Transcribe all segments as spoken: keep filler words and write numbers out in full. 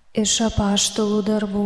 Iš apaštalų darbų.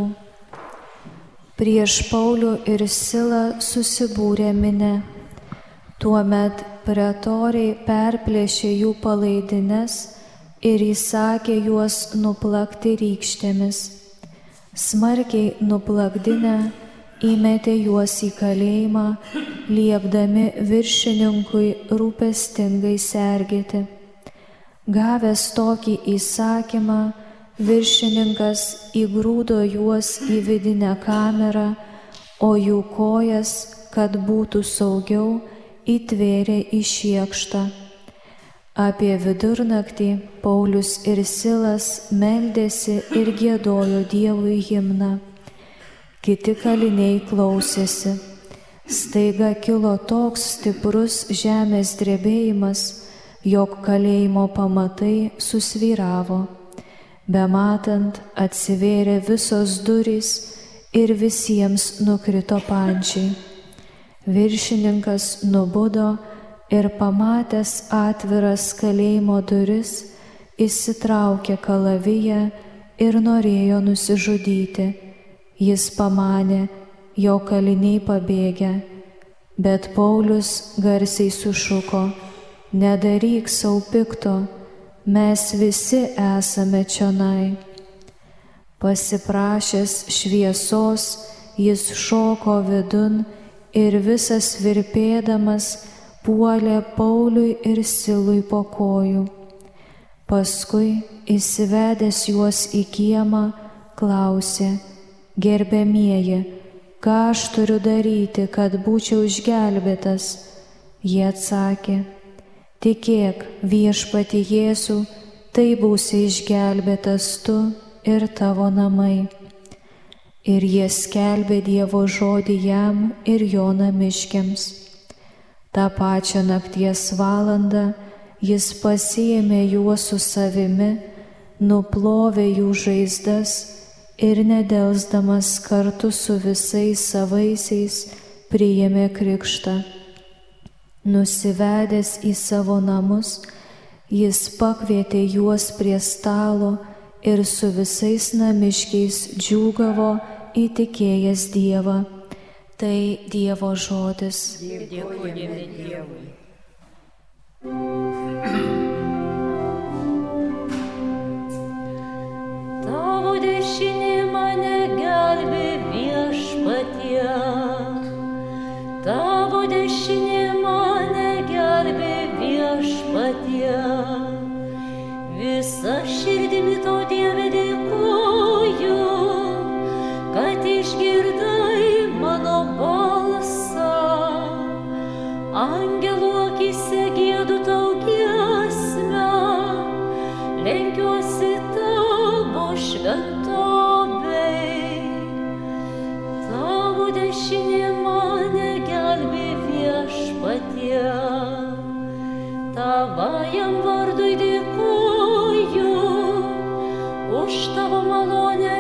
Prieš Paulių ir Silą susibūrė minia. Tuomet pretoriai perplėšė jų palaidines ir įsakė juos nuplakti rykštėmis. Smarkiai nuplakdinę įmetė juos į kalėjimą, liepdami viršininkui rūpestingai sergėti. Gavęs tokį įsakymą, viršininkas įgrūdo juos į vidinę kamerą, o jų kojas, kad būtų saugiau, įtvėrė į šiekštą. Apie vidurnaktį Paulius ir Silas meldėsi ir giedojo Dievui himną. Kiti kaliniai klausėsi. Staiga kilo toks stiprus žemės drebėjimas, jog kalėjimo pamatai susvyravo. Bematant atsivėrė visos durys ir visiems nukrito pančiai. Viršininkas nubudo ir pamatęs atviras kalėjimo duris, įsitraukė kalaviją ir norėjo nusižudyti. Jis pamanė, jo kaliniai pabėgę, bet Paulius garsiai sušuko: nedaryk sau pikto, mes visi esame čionai. Pasiprašęs šviesos, jis šoko vidun ir visas virpėdamas puolė Pauliui ir Silui po kojų. Paskui, įsivedęs juos į kiemą, klausė: gerbiamieji, ką aš turiu daryti, kad būčiau išgelbėtas? Jie atsakė: tikėk viešpatį Jėzų, tai būsi išgelbėtas tu ir tavo namai. Ir jie skelbė Dievo žodį jam ir jo namiškiams. Ta pačią nakties valandą jis pasiėmė juos su savimi, nuplovė jų žaizdas ir nedelsdamas kartu su visais savaisiais priėmė krikštą. Nusivedęs į savo namus, jis pakvietė juos prie stalo ir su visais namiškiais džiūgavo įtikėjęs Dievą. Tai Dievo žodis. Dėkojame Dievui. Tavo dešinė mane gelbė viešpatie, tavo dešinė mane gelbė viešpatie. Visa širdimi tau Dieve dėkoju, kad išgirdai mano balsą. Angelų akyse giedu tau giesmę, lenkiuosi tavo šventovei. Tavo dešinė mane gelbė viešpatie, tavajam vardui dėkoju už tavo malonę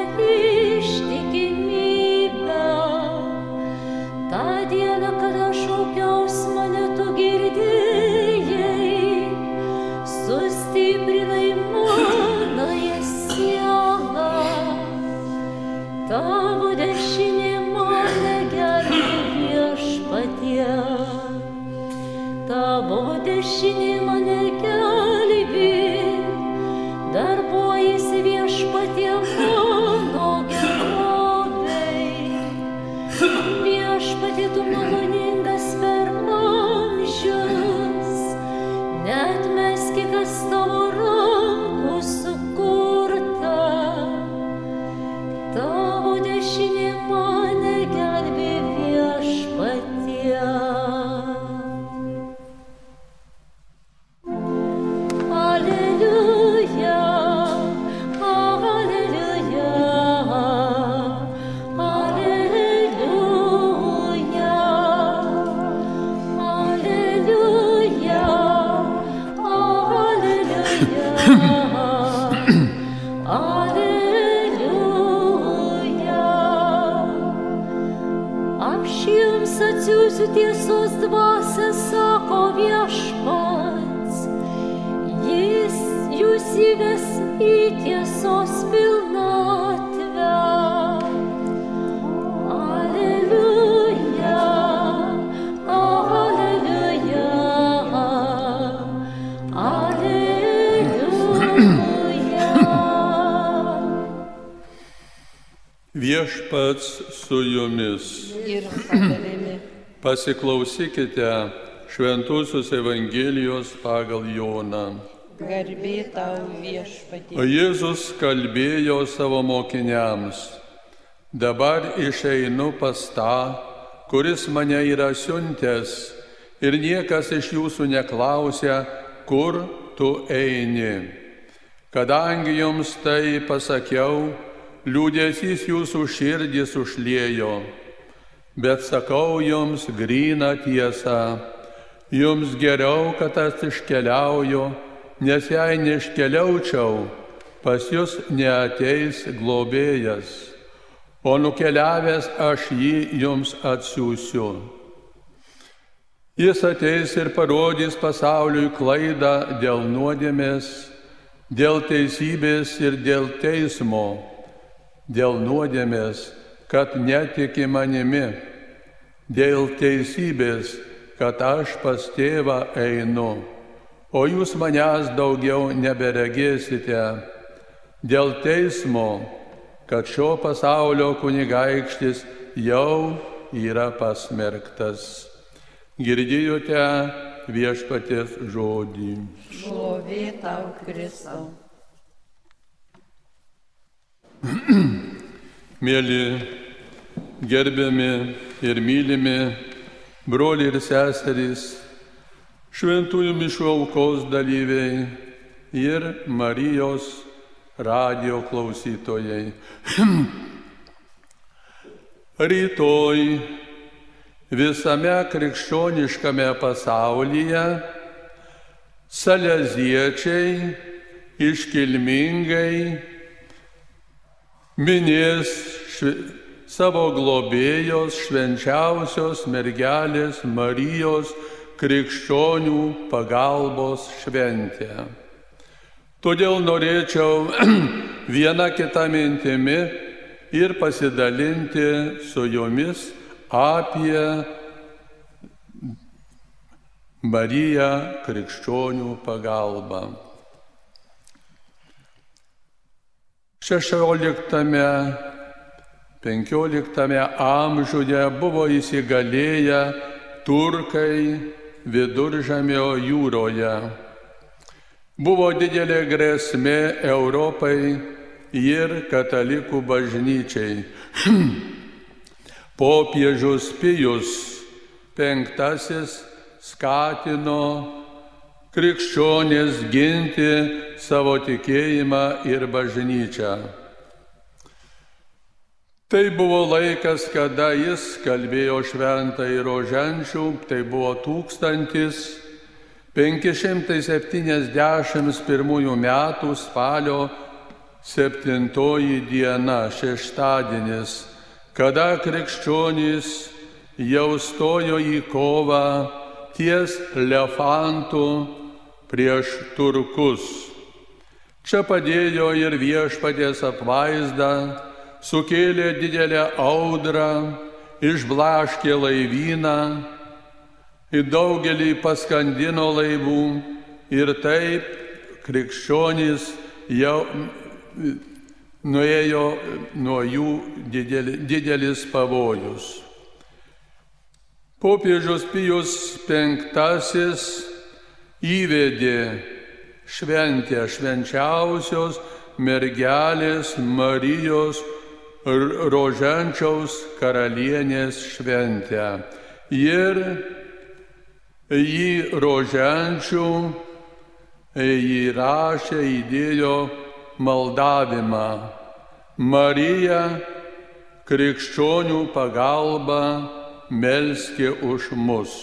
ištikimybę. Ta diena, kada šaukiaus, mane tu girdėjai, sustiprinai manąją sielą. Tavo dešinė mane gelbė viešpatie, tavo dešinė mane gelbė, darbuojasi viešpatie mano gerovei. Viešpatie, tu maloningas per amžius, neatmeski, kas tavo rankų sukurta. Tavo dešinė mane gelbė viešpatie. Atsiųsiu tiesos dvasią, sako viešpats, jis jūs įves į tiesos pilną. Viešpats su jumis. Ir su tavimi. Pasiklausykite Šventosios Evangelijos pagal Joną. Garbė tau Viešpatie. O Jėzus kalbėjo savo mokiniams: dabar išeinu pas tą, kuris mane yra siuntęs, ir niekas iš jūsų neklausia, kur tu eini. Kadangi jums tai pasakiau, liūdesys jūsų širdis užliejo. Bet sakau jums gryną tiesą, jums geriau, kad aš iškeliauju, nes jei neiškeliaučiau, pas jūs neateis globėjas, o nukeliavęs aš jį jums atsiųsiu. Jis ateis ir parodys pasauliui klaidą dėl nuodėmės, dėl teisybės ir dėl teismo. Dėl nuodėmės, kad netiki manimi, dėl teisybės, kad aš pas tėvą einu, o jūs manęs daugiau neberegėsite, dėl teismo, kad šio pasaulio kunigaikštis jau yra pasmerktas. Girdėjote Viešpaties žodį. Šlovė tau, Kristau. Mėly, gerbiami ir mylimi broliai ir seserys, šventųjų mišių aukos dalyviai ir Marijos radijo klausytojai. Rytoj visame krikščioniškame pasaulyje saleziečiai iškilmingai minės švi, savo globėjos švenčiausios mergelės Marijos krikščionių pagalbos šventę. Todėl norėčiau vieną kitą mintimi ir pasidalinti su jumis apie Mariją krikščionių pagalbą. šešioliktame penkioliktame amžiuje buvo įsigalėję turkai Viduržemio jūroje. Buvo didelė grėsmė Europai ir katalikų bažnyčiai. Popiežius Pijus penktasis skatino krikščionys ginti savo tikėjimą ir bažnyčią. Tai buvo laikas, kada jis kalbėjo šventąjį roženčių, tai buvo tūkstantis penki šimtai septyniasdešimt pirmųjų metų spalio septintoji diena, šeštadienis, kada krikščionys jau stojo į kovą ties Lefantu prieš turkus. Čia padėjo ir Viešpaties apvaizda, sukėlė didelę audrą, išblaškė laivyną, į daugelį paskandino laivų ir taip krikščionys jau nuėjo nuo jų dideli, didelis pavojus. Popiežius Pijus penktasis įvedė šventę švenčiausios mergelės Marijos roženčiaus karalienės šventę. Ir jį roženčių įrašė, įdėjo maldavimą: Marija, krikščionių pagalba, melski už mus.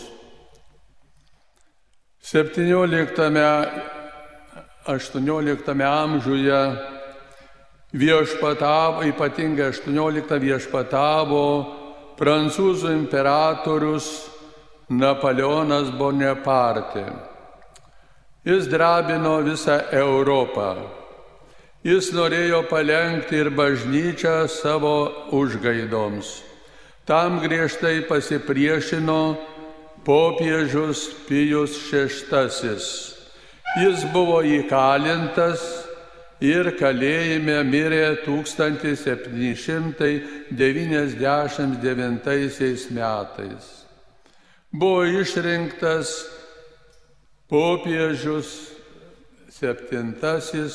septynioliktame aštuonioliktame amžiuje viešpatavo, ypatingai aštuonioliktame viešpatavo prancūzų imperatorius Napoleonas Bonaparte. Jis drabino visą Europą. Jis norėjo palenkti ir bažnyčią savo užgaidoms. Tam griežtai pasipriešino popiežius Pijus šeštasis. Jis buvo įkalintas ir kalėjime mirė tūkstantis septyni šimtai devyniasdešimt devintaisiais metais. Buvo išrinktas popiežius septintasis,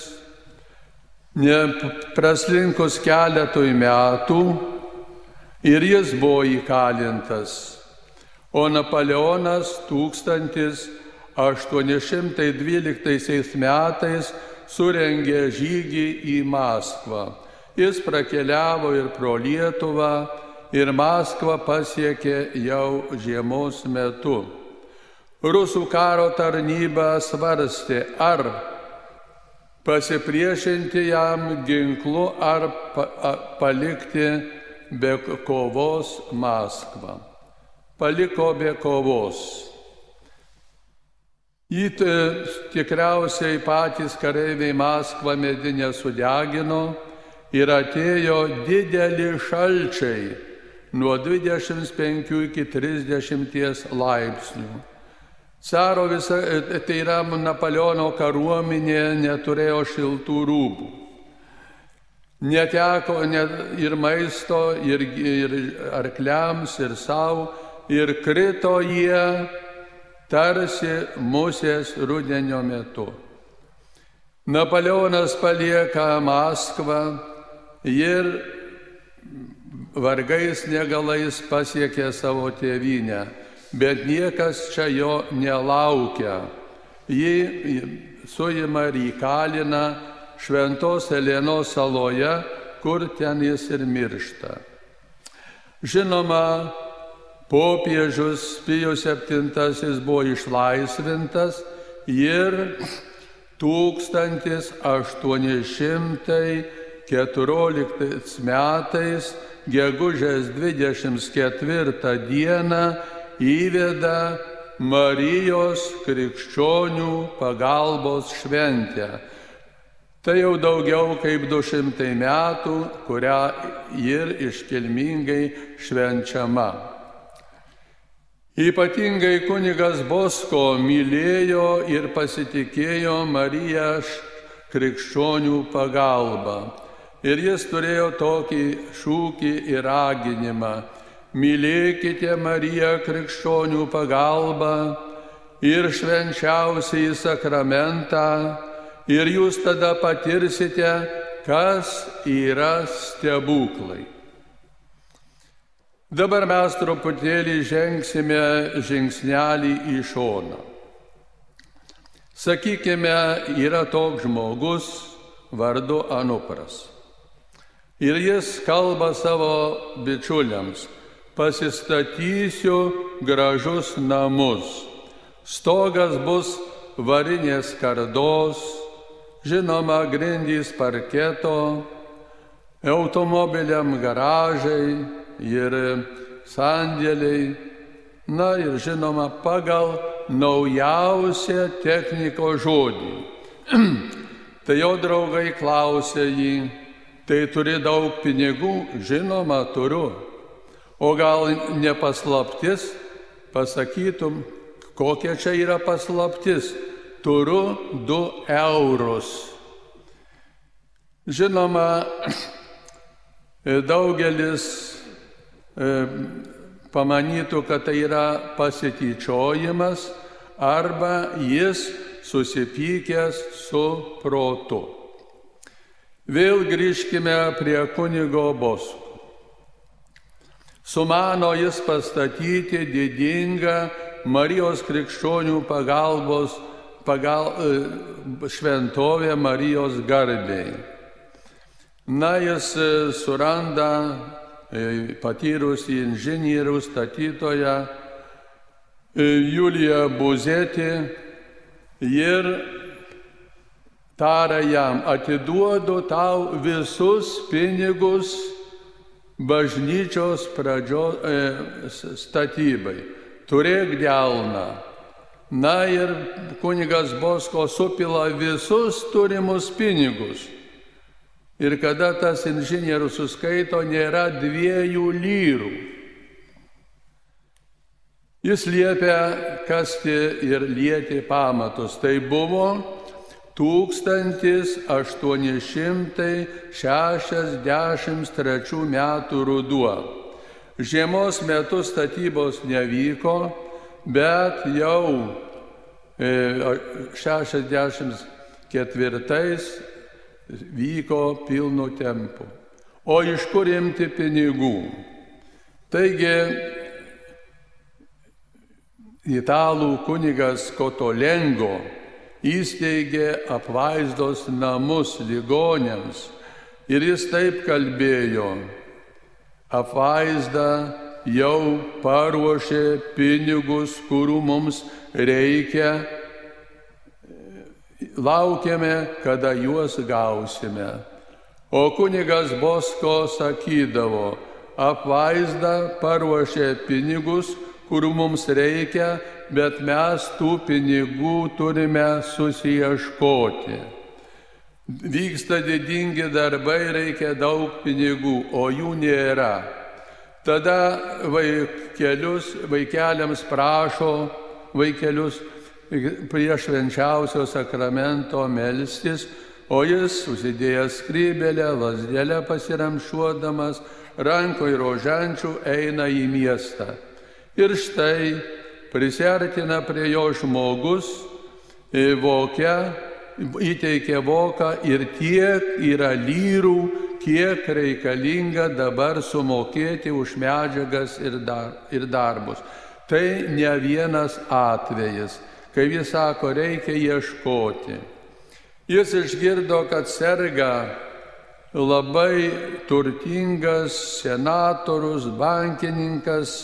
nepraslinkus keletui metų, ir jis buvo įkalintas, o Napoleonas tūkstantis aštuoni šimtai dvyliktaisiais metais surengė žygį į Maskvą. Jis prakeliavo ir pro Lietuvą, ir Maskvą pasiekė jau žiemos metu. Rusų karo tarnyba svarstė, ar pasipriešinti jam ginklu, ar pa, a, palikti be kovos Maskvą. Paliko be kovos. Jį tikriausiai patys kareiviai Maskvą medinę sudegino ir atėjo dideli šalčiai nuo dvidešimt penkių iki trisdešimties laipsnių. Caro visa, tai yra Napoleono kariuomenė, neturėjo šiltų rūbų. Neteko net ir maisto, ir, ir arkliams, ir savo, ir krito jie tarsi musės rudenio metu. Napoleonas palieka Maskvą ir vargais negalais pasiekė savo tėvynę, bet niekas čia jo nelaukia. Jį suima ir įkalina Šventos Helenos saloje, kur ten jis ir miršta. Žinoma, popiežius Pijus septintasis buvo išlaisvintas ir tūkstantis aštuoni šimtai keturioliktais metais gegužės dvidešimt ketvirtą dieną įveda Marijos krikščionių pagalbos šventę. Tai jau daugiau kaip du šimtai metų, kurią ir iškilmingai švenčiama. Ypatingai kunigas Bosko mylėjo ir pasitikėjo Mariją krikščionių pagalbą. Ir jis turėjo tokį šūkį ir raginimą: mylėkite Mariją krikščionių pagalbą ir švenčiausiąjį sakramentą, ir jūs tada patirsite, kas yra stebuklai. Dabar mes truputėlį žengsime žingsnelį į šoną. Sakykime, yra toks žmogus vardu Anupras. Ir jis kalba savo bičiuliams: pasistatysiu gražus namus, stogas bus varinės skardos, žinoma, grindys parketo, automobiliam garažai ir sandėliai, na ir žinoma, pagal naujausią technikos žodį. Tai jo draugai klausė jį: tai turi daug pinigų? Žinoma, turiu. O gal ne paslaptis? Pasakytum, kokia čia yra paslaptis? Turiu du eurus. Žinoma, daugelis e, pamanytų, kad tai yra pasityčiojimas arba jis susipykęs su protu. Vėl grįžkime prie kunigo Bosko. Sumano jis pastatyti didingą Marijos krikščionių pagalbos pagal, šventovę Marijos garbei. Na, jis suranda patyrusį inžinierių statytoją Juliją Buzetį ir tarė jam: atiduodu tau visus pinigus bažnyčios pradžios e, statybai, turėk delną. Na ir kunigas Bosko supila visus turimus pinigus. Ir kada tas inžinierius suskaito, nėra dviejų lyrų. Jis liepia kasti ir lieti pamatus. Tai buvo tūkstantis aštuoni šimtai šešiasdešimt trečių metų ruduo. Žiemos metu statybos nevyko, bet jau šešiasdešimt ketvirtais vyko pilnu tempu. O iš kur imti pinigų? Taigi, italų kunigas Kotolengo įsteigė apvaizdos namus ligoniams ir jis taip kalbėjo: apvaizda jau paruošė pinigus, kurių mums reikia, laukiame, kada juos gausime. O kunigas Bosko sakydavo: apvaizda paruošė pinigus, kurių mums reikia, bet mes tų pinigų turime susiieškoti. Vyksta didingi darbai, reikia daug pinigų, o jų nėra. Tada vaikelius, vaikeliams prašo vaikelius prie švenčiausio sakramento melstis, o jis, susidėjęs skrybelę, lazdelę pasiramšuodamas, rankoje rožančių, eina į miestą. Ir štai prisiartina prie jo žmogus, vokia, įteikia voką ir tiek yra lyrų, kiek reikalinga dabar sumokėti už medžiagas ir, dar, ir darbus. Tai ne vienas atvejis, kai jis sako, reikia ieškoti. Jis išgirdo, kad serga labai turtingas senatorius, bankininkas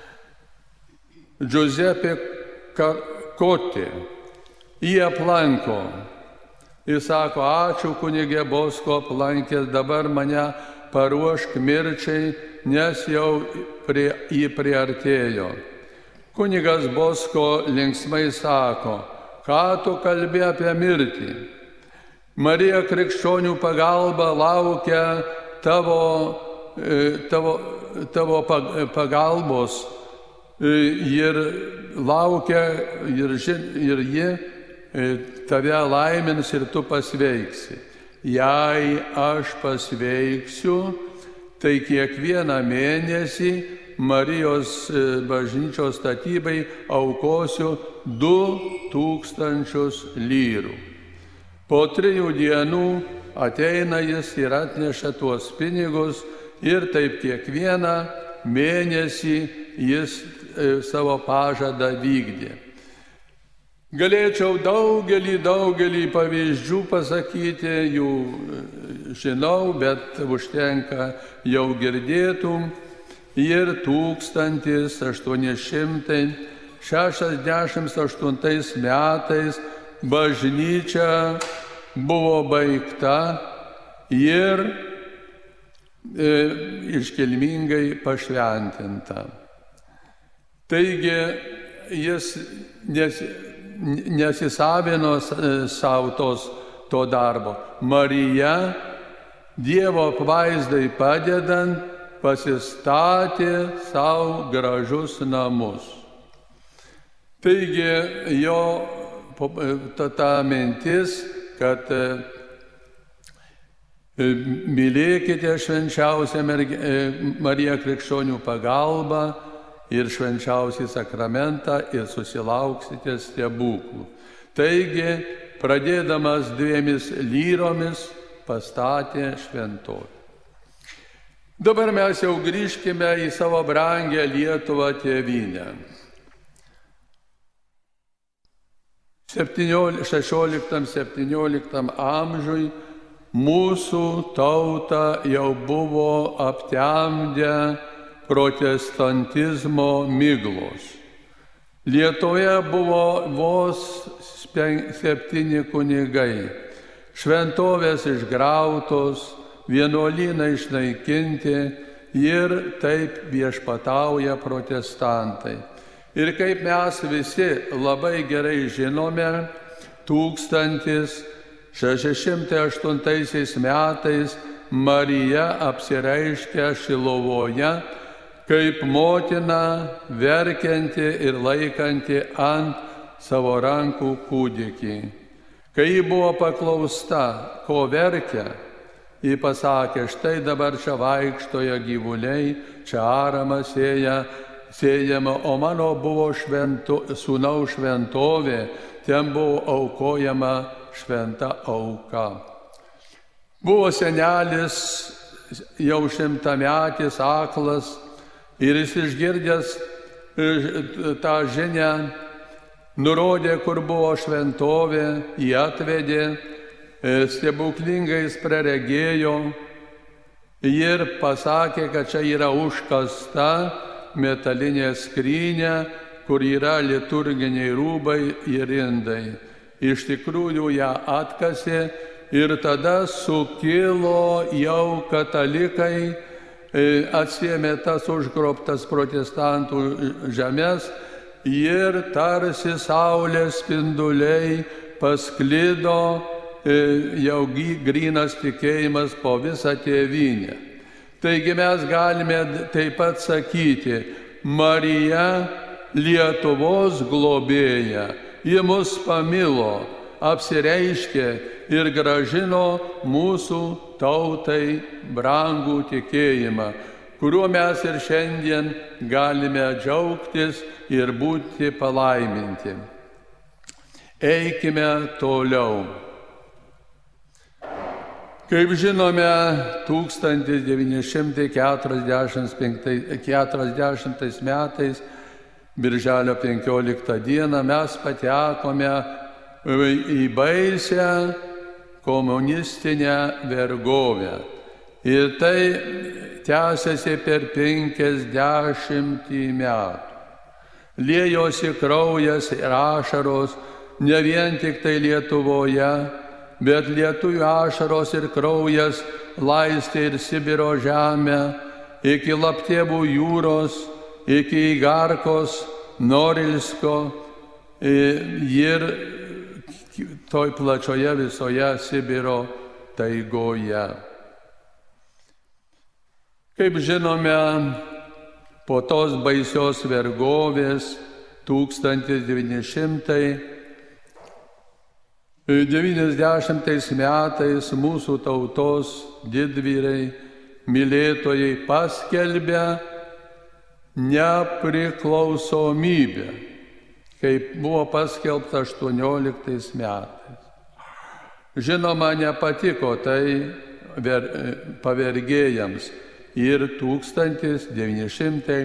Giuseppe Koti. Jį aplanko. Jis sako, ačiū kunigė Bosko, aplankęs, dabar mane paruošk mirčiai, nes jau prie, jį priartėjo. Kunigas Bosko linksmai sako, ką tu kalbi apie mirtį? Marija Krikščionių pagalba laukia tavo, tavo, tavo pagalbos ir laukia ir, ir ji tave laimins ir tu pasveiksi. Jei aš pasveiksiu, tai kiekvieną mėnesį Marijos bažnyčios statybai aukosiu du tūkstančius lyrų. Po trijų dienų ateina jis ir atneša tuos pinigus ir taip kiekvieną mėnesį jis savo pažadą vykdė. Galėčiau daugelį, daugelį pavyzdžių pasakyti, jų žinau, bet užtenka jau girdėtų. Ir tūkstantis aštuoni šimtai šešiasdešimt aštuntais metais bažnyčia buvo baigta ir e, iškilmingai pašventinta. Taigi jis nes, nesisavino savo tos, to darbo. Marija, Dievo apvaizdai padedant, pasistatė savo gražus namus. Taigi jo ta, ta mintis, kad mylėkite švenčiausią Mariją Krikščionių pagalbą ir švenčiausią sakramentą ir susilauksite stebuklų. Taigi, pradėdamas dviemis lyromis, pastatė šventovę. Dabar mes jau grįžkime į savo brangę Lietuvą tėvynę. šešioliktam septynioliktam amžiui mūsų tautą jau buvo aptemdę protestantizmo miglos. Lietuvoje buvo vos septyni kunigai, šventovės išgrautos, vienuolynai išnaikinti ir taip viešpatauja protestantai. Ir kaip mes visi labai gerai žinome, tūkstantis šeši šimtai aštuntaisiais metais Marija apsireiškia Šilovoje kaip motina verkianti ir laikanti ant savo rankų kūdikį. Kai ji buvo paklausta, ko verkia, ji pasakė, štai dabar čia vaikštoja gyvuliai, čia arama sėja, sėjama, o mano buvo švento, sūnaus šventovė, ten buvo aukojama šventa auka. Buvo senelis jau šimtametis aklas ir jis išgirdęs tą žinią, nurodė, kur buvo šventovė, jį atvedė, stebuklingais praregėjo ir pasakė, kad čia yra užkasta metalinė skrynė, kur yra liturginiai rūbai ir indai. Iš tikrųjų ją atkasė ir tada sukilo jau katalikai, atsiėmė tas užgrobtas protestantų žemės ir tarsi saulės spinduliai pasklido jau grynas tikėjimas po visą tėvynę. Taigi mes galime taip pat sakyti, Marija Lietuvos globėja, ji mus pamilo, apsireiškė ir gražino mūsų tautai brangų tikėjimą, kuriuo mes ir šiandien galime džiaugtis ir būti palaiminti. Eikime toliau. Kaip žinome, tūkstantis devyni šimtai keturiasdešimtais metais, birželio penkioliktą dieną, mes patekome į baisią komunistinę vergovę. Ir tai tęsiasi per penkiasdešimtį metų. Liejosi kraujas ir ašaros ne vien tik tai Lietuvoje, bet lietuvių ašaros ir kraujas laistė ir Sibiro žemę, iki Laptevų jūros, iki Igarkos, Norilsko ir toj plačioje visoje Sibiro taigoje. Kaip žinome, po tos baisios vergovės tūkstantis devyni šimtai devyniasdešimtais metais mūsų tautos didvyriai, mylėtojai paskelbė nepriklausomybę, kaip buvo paskelbta aštuonioliktais metais. Žinoma, nepatiko tai ver, pavergėjams ir tūkstantis devyni šimtai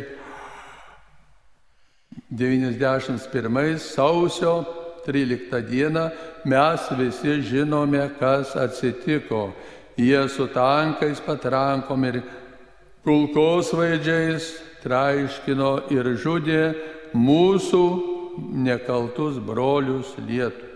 devyniasdešimt pirmais sausio tryliktą dieną mes visi žinome, kas atsitiko. Jie su tankais, patrankom ir kulkosvaidžiais traiškino ir žudė mūsų nekaltus brolius lietuvius.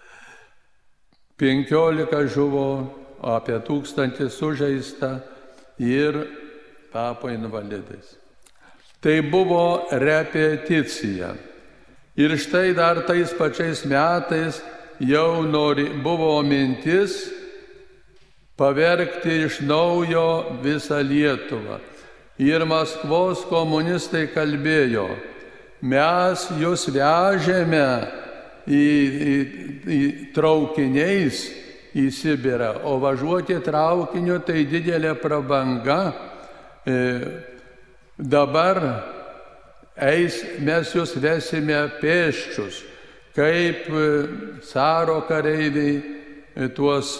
Penkiolika žuvo, apie tūkstantį sužeista ir tapo invalidais. Tai buvo repeticija. Ir štai dar tais pačiais metais jau nori, buvo mintis pavergti iš naujo visą Lietuvą. Ir Maskvos komunistai kalbėjo, mes jūs vežėme į, į, į traukiniais į Sibirą, o važiuoti traukiniu tai didelė prabanga. E, dabar eis, mes jūs vesime pėsčius, kaip caro kareiviai tuos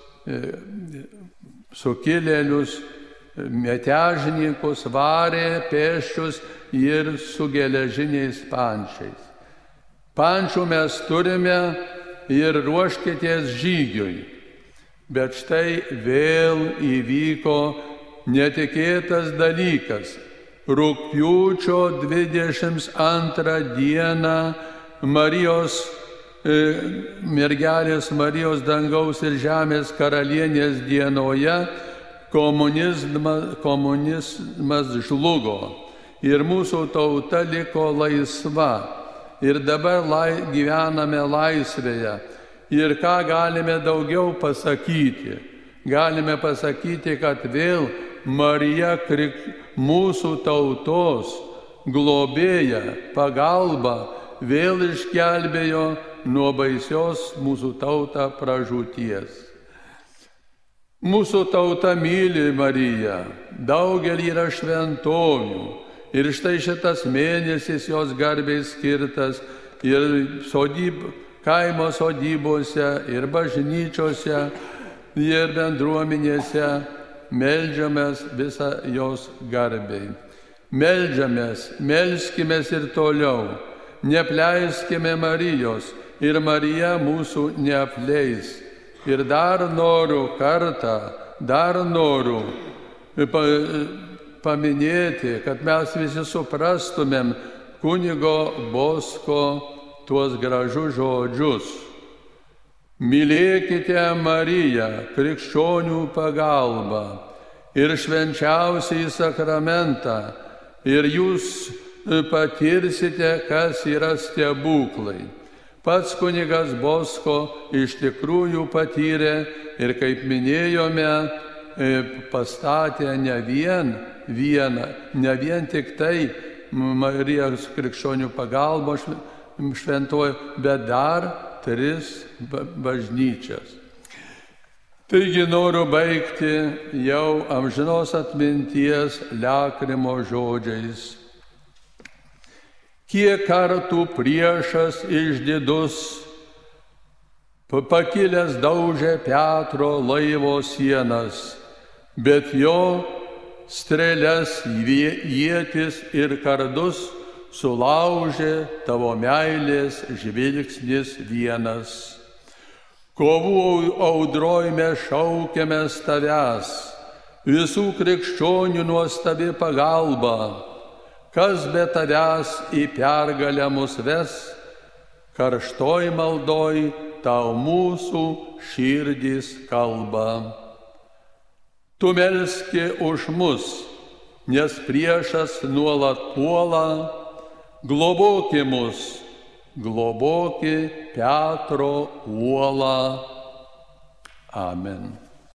sukilėlius, metežininkus varė pėsčius ir su geležiniais pančiais. Pančių mes turime ir ruoškitės žygiui. Bet štai vėl įvyko netikėtas dalykas. Rugpjūčio dvidešimt antrą dieną Marijos, e, mergelės Marijos dangaus ir žemės karalienės dienoje komunizmas, komunizmas žlugo ir mūsų tauta liko laisva. Ir dabar lai, gyvename laisvėje. Ir ką galime daugiau pasakyti? Galime pasakyti, kad vėl Marija krik, mūsų tautos globėja, pagalba, vėl išgelbėjo nuo baisios mūsų tautą pražūties. Mūsų tauta myli Mariją, daugelį yra šventovių ir štai šitas mėnesis jos garbei skirtas ir sodyb, kaimo sodybose, ir bažnyčiose, ir bendruomenėse meldžiamės visą jos garbei. Meldžiamės, melskimės ir toliau, neapleiskime Marijos ir Marija mūsų neapleis. Ir dar noriu kartą, dar noriu paminėti, kad mes visi suprastumėm kunigo Bosko tuos gražus žodžius. Mylėkite Mariją, krikščionių pagalbą ir švenčiausiąjį sakramentą, ir jūs patirsite, kas yra stebuklai. Pats kunigas Bosko iš tikrųjų patyrė ir, kaip minėjome, pastatė ne vien vieną, ne vien tik tai Marijos krikščionių pagalbos šventoji, bet dar tris bažnyčias. Taigi noriu baigti jau amžinos atminties Lekrimo žodžiais. Kiek kartų priešas išdidus, pakilęs daužė Petro laivo sienas, bet jo strėles, ietis ir kardus sulaužė tavo meilės žvilgsnis vienas. Kovų audroj mes šaukiamės tavęs, visų krikščionių nuostabi pagalba. Kas be tavęs į pergalę mus ves, karštoj maldoj tau mūsų širdys kalba. Tu melski už mus, nes priešas nuolat puola, globoki mus, globoki Petro uolą. Amen.